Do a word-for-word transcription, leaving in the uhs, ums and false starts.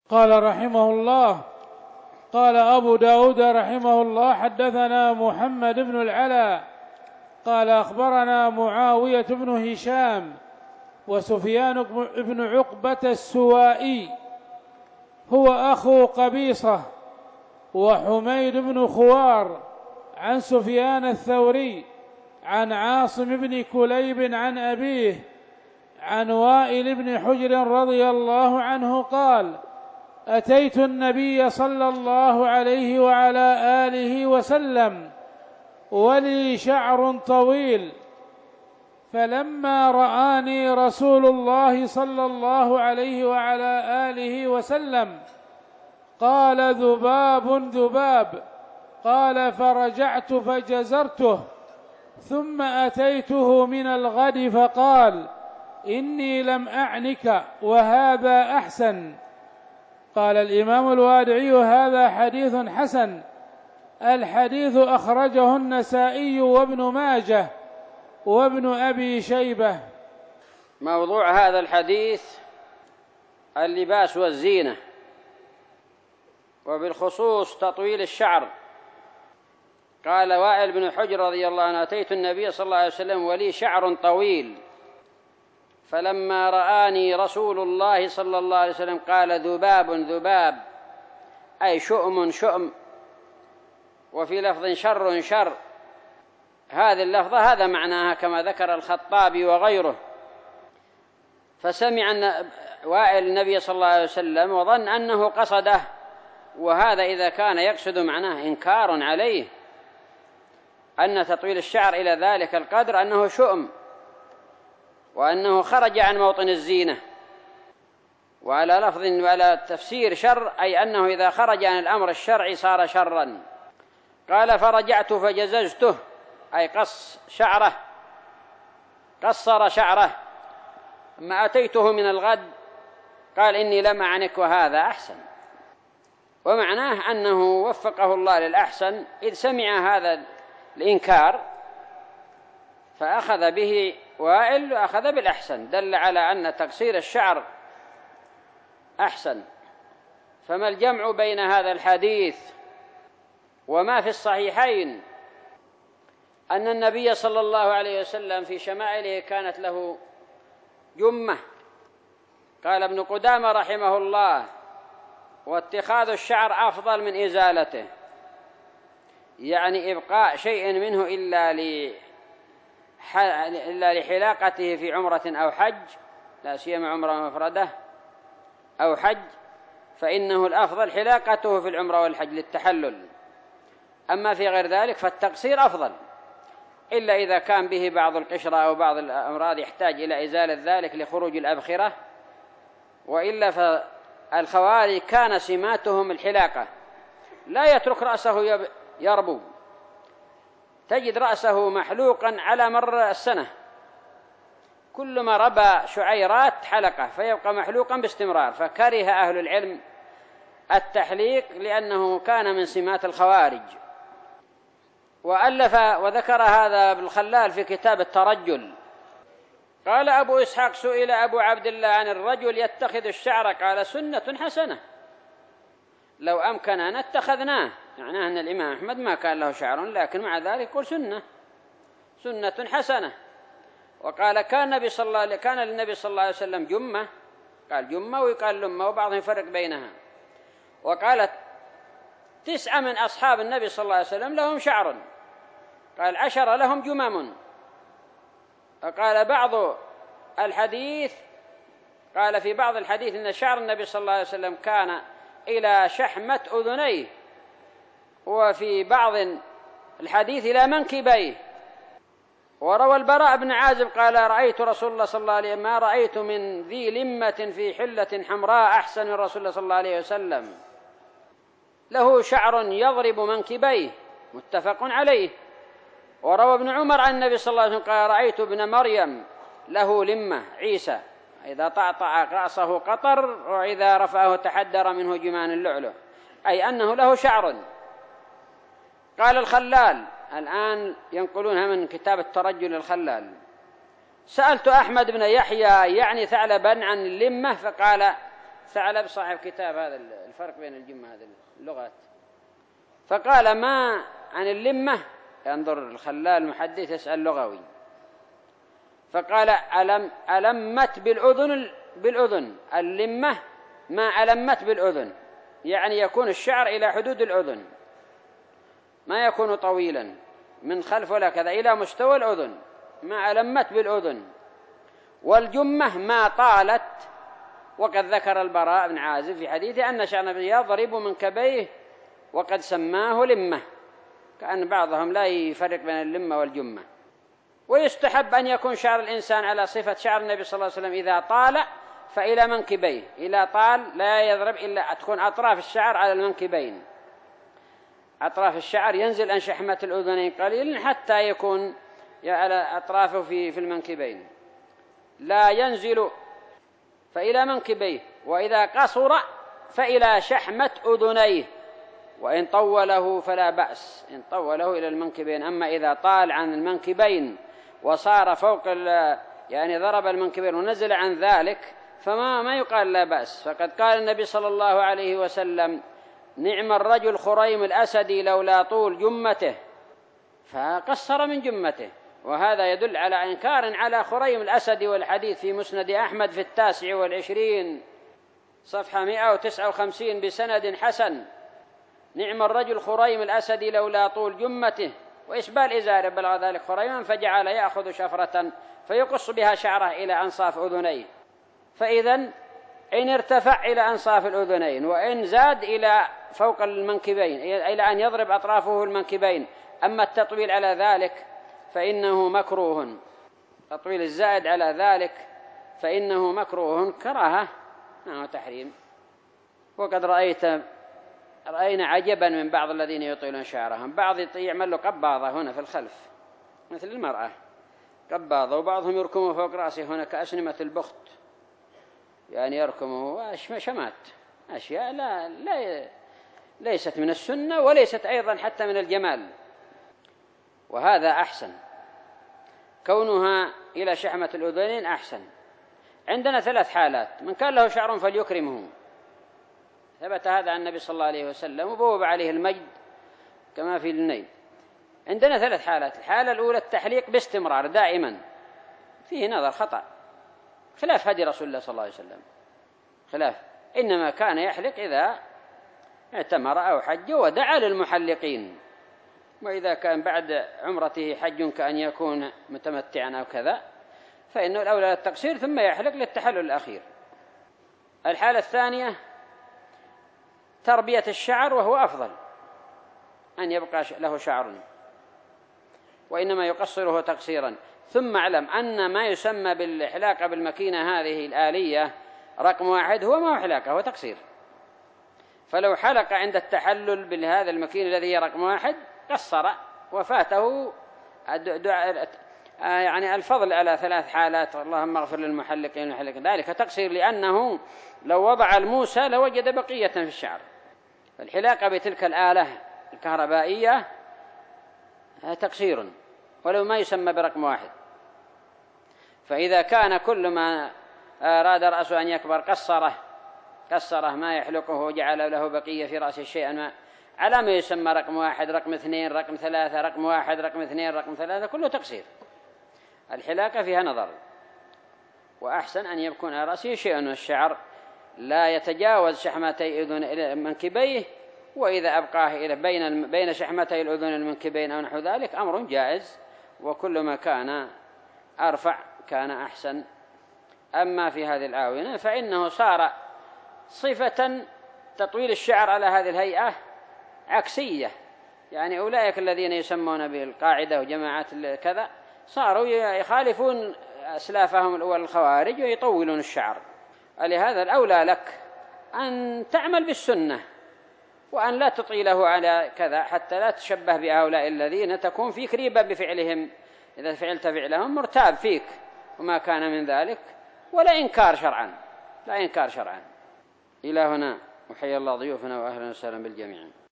قال رحمه الله: قال أبو داود رحمه الله: حدثنا محمد بن العلاء قال أخبرنا معاوية بن هشام وسفيان بن عقبة السوائي هو أخو قبيصة وحميد بن خوار عن سفيان الثوري عن عاصم بن كليب عن أبيه عن وائل بن حجر رضي الله عنه قال: أتيت النبي صلى الله عليه وعلى آله وسلم ولي شعر طويل، فلما رآني رسول الله صلى الله عليه وعلى آله وسلم قال: ذباب ذباب. قال: فرجعت فجزرته، ثم أتيته من الغد فقال: إني لم أعنك وهذا أحسن. قال الإمام الوادعي: هذا حديث حسن. الحديث أخرجه النسائي وابن ماجه وابن أبي شيبة. موضوع هذا الحديث اللباس والزينة، وبالخصوص تطويل الشعر. قال وائل بن حجر رضي الله عنه: أتيت النبي صلى الله عليه وسلم ولي شعر طويل، فلما رآني رسول الله صلى الله عليه وسلم قال: ذباب ذباب، أي شؤم شؤم، وفي لفظ شر شر. هذه اللفظة هذا معناها كما ذكر الخطابي وغيره. فسمع وائل النبي صلى الله عليه وسلم وظن أنه قصده، وهذا إذا كان يقصد معناه إنكار عليه أن تطويل الشعر إلى ذلك القدر أنه شؤم، وأنه خرج عن موطن الزينة. وعلى لفظ وعلى تفسير شر، أي أنه إذا خرج عن الأمر الشرعي صار شرا. قال: فرجعت فجززته، أي قص شعره، قصر شعره. أما أتيته من الغد قال: إني لم أعنك وهذا أحسن. ومعناه أنه وفقه الله للأحسن، إذ سمع هذا الإنكار فأخذ به وائل وأخذ بالأحسن، دل على أن تقصير الشعر أحسن. فما الجمع بين هذا الحديث وما في الصحيحين؟ أن النبي صلى الله عليه وسلم في شمائله كانت له جمة. قال ابن قدامة رحمه الله: واتخاذ الشعر أفضل من إزالته، يعني إبقاء شيء منه إلا إلا لحلاقته في عمرة أو حج، لا سيما عمرة مفردة أو حج، فإنه الأفضل حلاقته في العمرة والحج للتحلل. أما في غير ذلك فالتقصير أفضل، إلا إذا كان به بعض القشرة أو بعض الأمراض يحتاج إلى إزالة ذلك لخروج الأبخرة. وإلا فالخوارج كان سماتهم الحلاقة، لا يترك رأسه يربو، تجد رأسه محلوقا على مر السنة، كل ما ربى شعيرات حلقه فيبقى محلوقا باستمرار. فكره أهل العلم التحليق لأنه كان من سمات الخوارج. وألف وذكر هذا بالخلال في كتاب الترجل. قال أبو إسحاق: سئل أبو عبد الله عن الرجل يتخذ الشعر، قال: سنة حسنة، لو أمكننا اتخذناه. معناه أن الإمام أحمد ما كان له شعر، لكن مع ذلك يقول سنة سنة حسنة. وقال: كان النبي صلى الله عليه كان للنبي صلى الله عليه وسلم جمة، قال جمة ويقال لمة، وبعضهم يفرق بينها. وقالت: تسعة من أصحاب النبي صلى الله عليه وسلم لهم شعر، قال: عشر لهم جمم. وقال بعض الحديث قال في بعض الحديث إن شعر النبي صلى الله عليه وسلم كان إلى شحمة أذنيه، وفي بعض الحديث إلى منكبيه. وروى البراء بن عازب قال: رأيت رسول الله صلى الله عليه وسلم ما رأيت من ذي لمة في حلة حمراء أحسن من رسول الله صلى الله عليه وسلم، له شعر يضرب منكبيه، متفق عليه. وروى ابن عمر عن النبي صلى الله عليه وسلم قال: رأيت ابن مريم له لمة، عيسى، إذا طعطع رأسه قطر، وإذا رفعه تحدر منه جمان اللؤلؤ، أي أنه له شعر. قال الخلال، الآن ينقلونها من كتاب الترجل الخلال: سألت أحمد بن يحيى يعني ثعلبا عن اللمة، فقال: ثعلب صاحب كتاب هذا الفرق بين الجمة هذه اللغات. فقال ما عن اللمة، ينظر الخلال المحدث يسأل لغوي، فقال ألم ألمت بالأذن بالأذن اللمة ما ألمت بالأذن، يعني يكون الشعر إلى حدود الأذن، ما يكون طويلا من خلف ولا كذا، إلى مستوى الأذن، ما ألمت بالأذن. والجمة ما طالت، وقد ذكر البراء بن عازب في حديثه أن شعر النبي يضرب منكبيه وقد سماه لمة، كأن بعضهم لا يفرق بين اللمة والجمة. ويستحب أن يكون شعر الإنسان على صفة شعر النبي صلى الله عليه وسلم، إذا طال فإلى منكبيه، إذا طال لا يضرب إلا تكون أطراف الشعر على المنكبين، أطراف الشعر ينزل عن شحمة الأذنين قليلا حتى يكون على أطرافه في في المنكبين، لا ينزل فإلى منكبيه، وإذا قصر فإلى شحمة أذنيه، وإن طوله فلا بأس إن طوله إلى المنكبين. أما إذا طال عن المنكبين وصار فوق يعني ضرب المنكبين ونزل عن ذلك فما ما يقال لا بأس. فقد قال النبي صلى الله عليه وسلم نعم الرجل خريم الأسدي لولا طول جمته، فقصر من جمته، وهذا يدل على إنكار على خريم الأسدي. والحديث في مسند أحمد في التاسع والعشرين صفحة مئة وتسعة وخمسين بسند حسن، نعم الرجل خريم الأسدي لولا طول جمته وإسبال إزاره، بلغ ذلك خريما فجعل يأخذ شفرة فيقص بها شعره إلى أنصاف أذنيه. فإذا إن ارتفع إلى أنصاف الأذنين وإن زاد إلى فوق المنكبين إلى أن يضرب أطرافه المنكبين، أما التطويل على ذلك فإنه مكروه، تطويل الزائد على ذلك فإنه مكروه كراهة وتحريم. وقد رأيت رأينا عجبا من بعض الذين يطيلون شعرهم، بعض يعمل له قباضة هنا في الخلف مثل المرأة قباضة، وبعضهم يركمه فوق رأسه هنا كأسنمة البخت، يعني يركمه شمات، أشياء لا, لا ليست من السنة وليست أيضا حتى من الجمال. وهذا أحسن، كونها إلى شحمة الأذنين أحسن. عندنا ثلاث حالات: من كان له شعر فليكرمه، ثبت هذا عن النبي صلى الله عليه وسلم وبوب عليه المجد كما في النيل. عندنا ثلاث حالات: الحالة الأولى التحليق باستمرار دائما، فيه نظر خطأ خلاف هدي رسول الله صلى الله عليه وسلم، خلاف، إنما كان يحلق إذا اعتمر أو حج ودعا للمحلقين، وإذا كان بعد عمرته حج كأن يكون متمتعا أو كذا فإنه الأولى التقصير ثم يحلق للتحلل الأخير. الحالة الثانية تربية الشعر، وهو أفضل أن يبقى له شعر وإنما يقصره تقصيرا. ثم اعلم أن ما يسمى بالحلاقة بالمكينة هذه الآلية رقم واحد هو ما هو حلاقة، هو تقصير. فلو حلق عند التحلل بهذا المكين الذي هي رقم واحد قصر وفاته يعني الفضل على ثلاث حالات، اللهم اغفر للمحلقين والمحلقين، ذلك تقصير، لأنه لو وضع الموسى لوجد بقية في الشعر. الحلاقة بتلك الآلة الكهربائية تقصير ولو ما يسمى برقم واحد. فإذا كان كل ما أراد رأسه أن يكبر قصره قصره ما يحلقه وجعل له بقية في رأسه شيئا ما على ما يسمى رقم واحد، رقم اثنين، رقم ثلاثة، رقم واحد، رقم اثنين، رقم ثلاثة، كله تقصير. الحلاقة فيها نظر، وأحسن أن يكون على رأسه شيء من الشعر لا يتجاوز شحمتي أذن منكبيه، وإذا أبقاه إلى بين بين شحمتي الأذن المنكبين أو نحو ذلك أمر جائز، وكل ما كان أرفع كان أحسن. أما في هذه الآونة فإنه صار صفة تطويل الشعر على هذه الهيئة عكسية، يعني أولئك الذين يسمون بالقاعدة وجماعات كذا صاروا يخالفون أسلافهم الأول الخوارج ويطولون الشعر. لهذا الأولى لك أن تعمل بالسنة وأن لا تطيله على كذا حتى لا تشبه بهؤلاء الذين تكون فيك ريبة بفعلهم، إذا فعلت فعلهم مرتاب فيك وما كان من ذلك، ولا إنكار شرعا، لا إنكار شرعا. إلى هنا، وحيا الله ضيوفنا وأهلا وسهلا بالجميع.